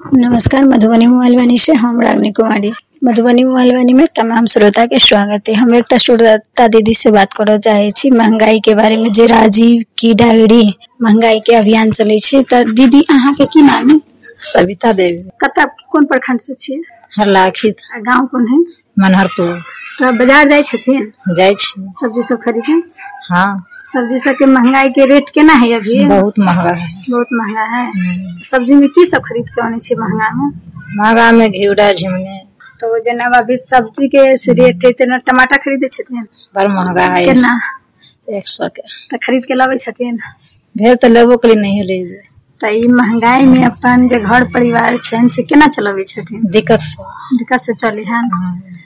नमस्कार। मधुबनी मोबाइल वाणी से हम रागनी कुमारी। मधुबनी मोबाइल वाणी में तमाम श्रोता के स्वागत है। हम एक श्रोता दीदी से बात करना चाहे छी महंगाई के बारे में। जे राजीव की डायरी महंगाई के अभियान चले छे, त दीदी अहाँ के की नाम है? सविता देवी। कता कौन प्रखंड से छिए? हरलाखी। गांव कौन है? मनहरपुर। तो बाजार जाय छथिन? जाय छी। सब्जी सब खरीदे? हाँ। सब्जी सब के महंगाई के रेट केना है अभी? बहुत महंगा है। बहुत महंगा है। सब्जी में की सब खरीद के आने छी महंगा में? महंगा में घिउरा झिमने। तो जना अभी सब्जी के रेट है तेना टमाटर खरीदे छथिन? बड़ महंगा है। केना? 100 के। तो खरीद के लावे छथिन? भेल तो लेबो के लिए नहीं ले जे। तो ई महंगाई में अपन जे घर परिवार छन से केना चलावे छथिन? दिक्कत से चले हैं।